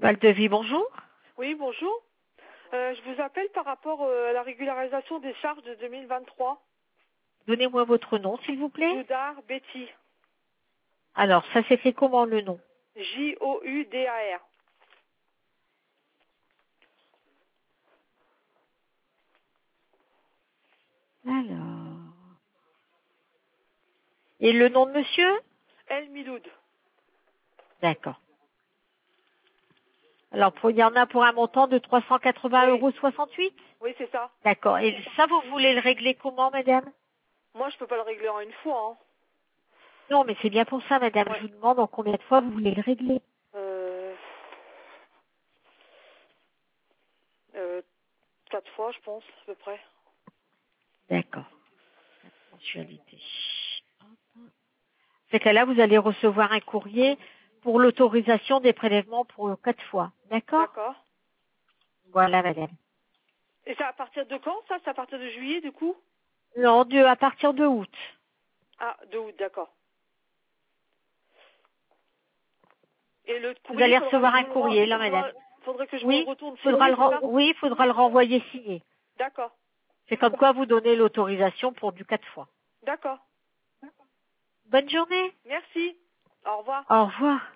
Valdevis, bonjour. Oui, bonjour. Je vous appelle par rapport à la régularisation des charges de 2023. Donnez-moi votre nom, s'il vous plaît. Joudar Betty. Alors, ça s'écrit comment le nom? Joudar. Alors. Et le nom de monsieur? El Miloud. D'accord. Alors, il y en a pour un montant de 380,68 €? Oui, c'est ça. D'accord. Et ça, vous voulez le régler comment, madame? Moi, je peux pas le régler en une fois. Hein. Non, mais c'est bien pour ça, madame. Ouais. Je vous demande en combien de fois vous voulez le régler. Euh, 4 fois, je pense, à peu près. D'accord. Mensualité. C'est que là, vous allez recevoir un courrier pour l'autorisation des prélèvements pour 4 fois. D'accord? D'accord. Voilà, madame. Et c'est à partir de quand, ça? C'est à partir de juillet, du coup? Non, à partir de août. Ah, de août, d'accord. Et le Vous courrier, allez recevoir un courrier, là, madame. faudrait que je me Oui, retourne signer, c'est ça? oui, il faudra le renvoyer signé. D'accord. C'est comme quoi vous donnez l'autorisation pour du 4 fois. D'accord. Bonne journée. Merci. Au revoir. Au revoir.